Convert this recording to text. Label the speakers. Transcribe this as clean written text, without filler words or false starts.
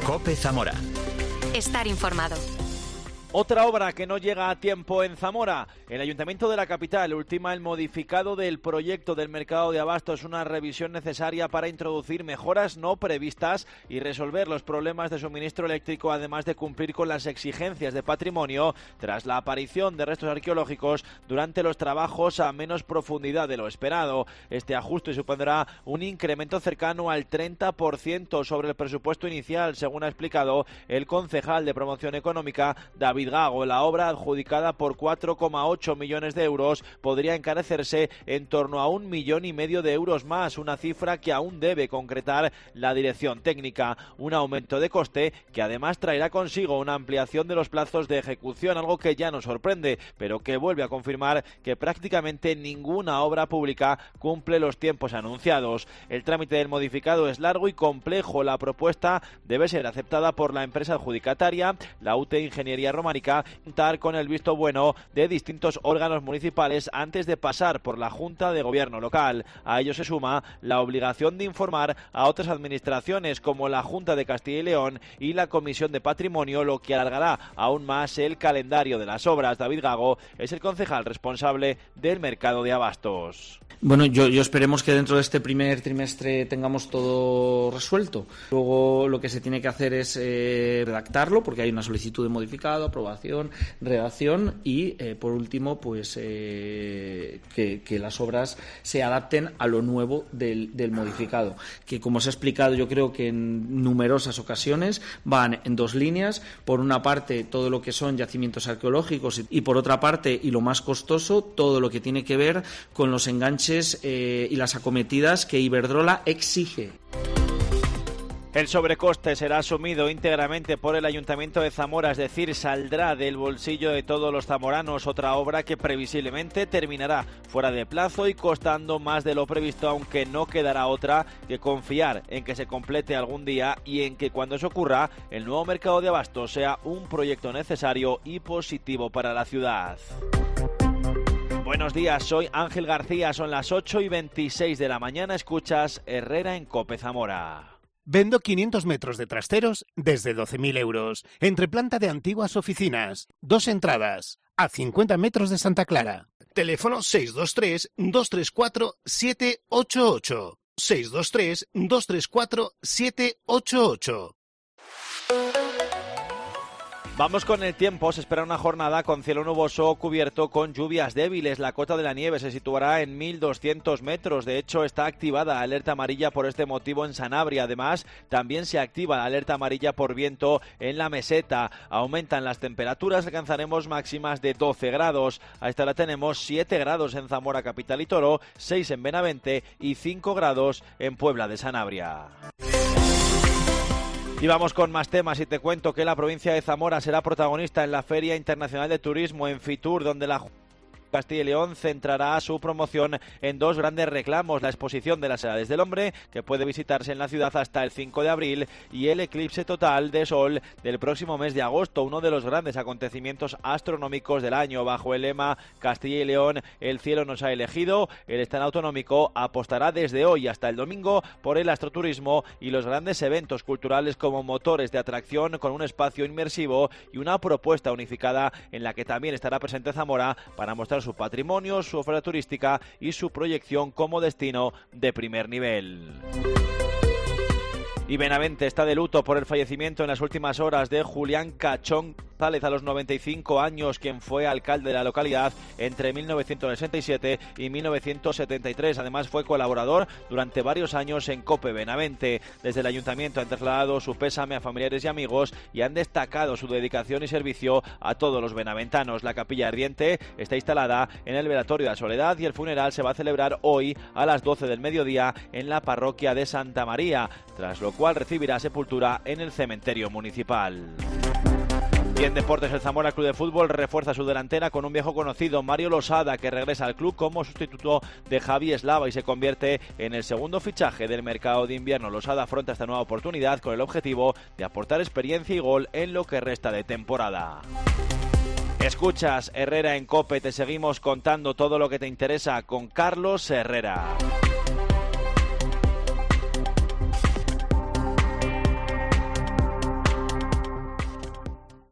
Speaker 1: COPE Zamora.
Speaker 2: Estar informado.
Speaker 3: Otra obra que no llega a tiempo en Zamora. El Ayuntamiento de la capital ultima el modificado del proyecto del mercado de abastos, una revisión necesaria para introducir mejoras no previstas y resolver los problemas de suministro eléctrico, además de cumplir con las exigencias de patrimonio tras la aparición de restos arqueológicos durante los trabajos a menos profundidad de lo esperado. Este ajuste supondrá un incremento cercano al 30% sobre el presupuesto inicial, según ha explicado el concejal de Promoción Económica, David Gago. La obra, adjudicada por 4,8 millones de euros, podría encarecerse en torno a 1,5 millones de euros más, una cifra que aún debe concretar la dirección técnica. Un aumento de coste que además traerá consigo una ampliación de los plazos de ejecución, algo que ya nos sorprende, pero que vuelve a confirmar que prácticamente ninguna obra pública cumple los tiempos anunciados. El trámite del modificado es largo y complejo. La propuesta debe ser aceptada por la empresa adjudicataria, la UTE Ingeniería Románica, contar con el visto bueno de distintos órganos municipales antes de pasar por la Junta de Gobierno local. A ello se suma la obligación de informar a otras administraciones como la Junta de Castilla y León y la Comisión de Patrimonio, lo que alargará aún más el calendario de las obras. David Gago es el concejal responsable del mercado de abastos.
Speaker 4: Bueno, yo esperemos que dentro de este primer trimestre tengamos todo resuelto. Luego lo que se tiene que hacer es redactarlo, porque hay una solicitud de modificado, aprobación, redacción y, por último, pues que las obras se adapten a lo nuevo del modificado, que, como os he explicado, yo creo que en numerosas ocasiones van en dos líneas. Por una parte, todo lo que son yacimientos arqueológicos y, por otra parte, y lo más costoso, todo lo que tiene que ver con los enganches y las acometidas que Iberdrola exige.
Speaker 3: El sobrecoste será asumido íntegramente por el Ayuntamiento de Zamora, es decir, saldrá del bolsillo de todos los zamoranos. Otra obra que previsiblemente terminará fuera de plazo y costando más de lo previsto, aunque no quedará otra que confiar en que se complete algún día y en que, cuando eso ocurra, el nuevo mercado de abastos sea un proyecto necesario y positivo para la ciudad. Buenos días, soy Ángel García, son las 8:26 de la mañana, escuchas Herrera en COPE Zamora.
Speaker 5: Vendo 500 metros de trasteros desde 12.000 euros, entre planta de antiguas oficinas, 2 entradas, a 50 metros de Santa Clara. Teléfono 623-234-788. 623-234-788.
Speaker 3: Vamos con el tiempo. Se espera una jornada con cielo nuboso cubierto con lluvias débiles. La cota de la nieve se situará en 1.200 metros. De hecho, está activada la alerta amarilla por este motivo en Sanabria. Además, también se activa la alerta amarilla por viento en la meseta. Aumentan las temperaturas, alcanzaremos máximas de 12 grados. A esta hora tenemos 7 grados en Zamora capital y Toro, 6 en Benavente y 5 grados en Puebla de Sanabria. Y vamos con más temas y te cuento que la provincia de Zamora será protagonista en la Feria Internacional de Turismo en Fitur, donde la Castilla y León centrará su promoción en dos grandes reclamos: la exposición de las edades del hombre, que puede visitarse en la ciudad hasta el 5 de abril, y el eclipse total de sol del próximo mes de agosto, uno de los grandes acontecimientos astronómicos del año. Bajo el lema Castilla y León, el cielo nos ha elegido, el stand autonómico apostará desde hoy hasta el domingo por el astroturismo y los grandes eventos culturales como motores de atracción, con un espacio inmersivo y una propuesta unificada en la que también estará presente Zamora para mostrar su patrimonio, su oferta turística y su proyección como destino de primer nivel. Y Benavente está de luto por el fallecimiento en las últimas horas de Julián Cachón González, a los 95 años, quien fue alcalde de la localidad entre 1967 y 1973. Además, fue colaborador durante varios años en COPE Benavente. Desde el ayuntamiento han trasladado su pésame a familiares y amigos y han destacado su dedicación y servicio a todos los benaventanos. La capilla ardiente está instalada en el velatorio de la Soledad y el funeral se va a celebrar hoy a las 12 del mediodía en la parroquia de Santa María, tras lo cual recibirá sepultura en el cementerio municipal. Y en deportes, el Zamora Club de Fútbol refuerza su delantera con un viejo conocido, Mario Losada, que regresa al club como sustituto de Javi Eslava y se convierte en el segundo fichaje del mercado de invierno. Losada afronta esta nueva oportunidad con el objetivo de aportar experiencia y gol en lo que resta de temporada. Escuchas Herrera en COPE, te seguimos contando todo lo que te interesa con Carlos Herrera.